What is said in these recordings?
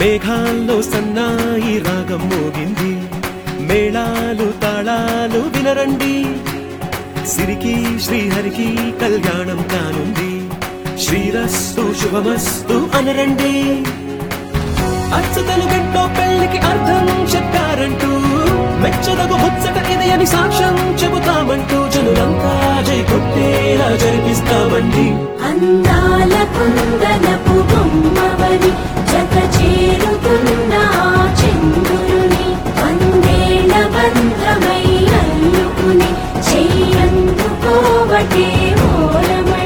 మేఘాల్లో సన్నాయి రాగం మోగింది, మేళాలు తాళాలు వినరండి, సిరికి శ్రీహరికి కళ్యాణం కానుంది, శ్రీరస్తు శుభమస్తు అనరండి. అచ్చతలు గంటో పెళ్లికి అర్థం చెప్పారంటూ, మెచ్చదగు ముచ్చట ఇది అని సాక్ష్యం చెబుతామంటూ, జనులంతా జై కొట్టేలా జరిపిస్తామండి. అందాల కుందనపు బొమ్మవని జత చేరుకున్న చంద్రుని, వందేళ్ల బంధమై అల్లుకుని చెయ్యందుకోవటే ఓరమణి.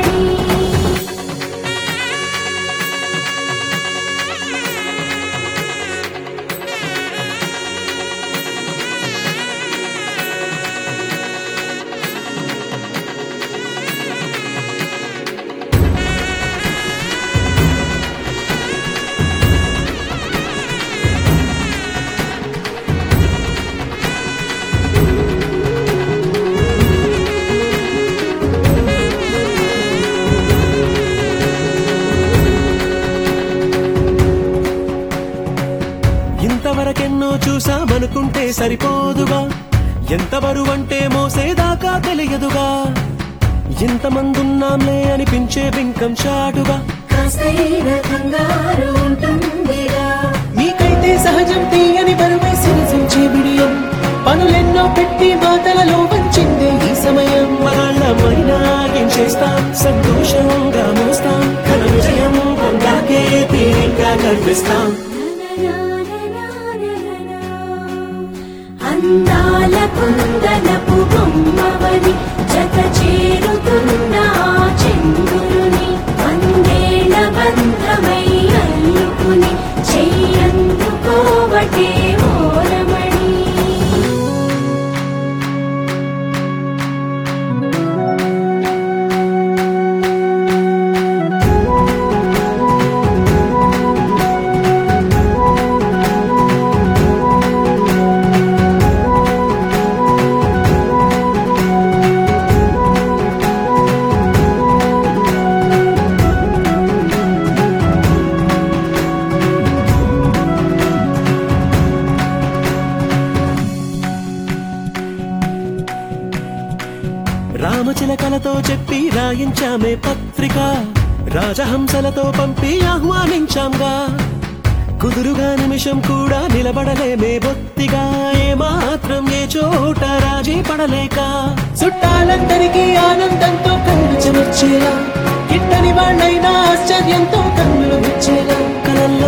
ఇంతవరకెన్నో చూసామనుకుంటే సరిపోదుగా, ఎంత బరువంటే మోసేదాకా తెలియదుగా, ఇంతమందున్నాంలే అనిపించే బింకం చాటుగా, కాస్తైన కంగారు ఉంటుందిగా. మీకైతే సహజం తీయని బరువై సిరిసించే బిడియం, పనులెన్నో పెట్టి మాటలలో వంచిందే ఈ సమయం. మనాళ్ళమైనా ఏం చేస్తాం, సంతోషంగా మోస్తాం, ఘన విజయం పొందాకే తీరిగ్గా కనిపిస్తాం. అందాల కుందనపు బొమ్మవని జత చేరుకున్న చంద్రుని, వందేళ్ల బంధమై అల్లుకుని చెయ్యందుకోవటే ఓరమణి. రామచిలకలతో చెప్పి రాయించామే పత్రిక, రాజహంసలతో పంపి ఆహ్వానించాంగా, కుదురుగా నిమిషం కూడా నిలబడలేమే బొత్తిగా, ఏ మాత్రం ఏ చోట రాజీ పడలేక, చుట్టాలందరికీ ఆనందంతో కళ్ళు చెమర్చేలా, గిట్టని వాళ్ళైనా ఆశ్చర్యంతో కన్నులు వచ్చేలా, కలల్ల